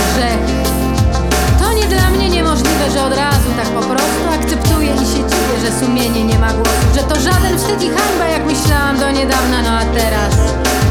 grzech. To nie dla mnie niemożliwe, że od razu tak po prostu akceptuję i się dziwię, że sumienie nie ma głosu, że to żaden wstyd i hańba, jak myślałam do niedawna, no a teraz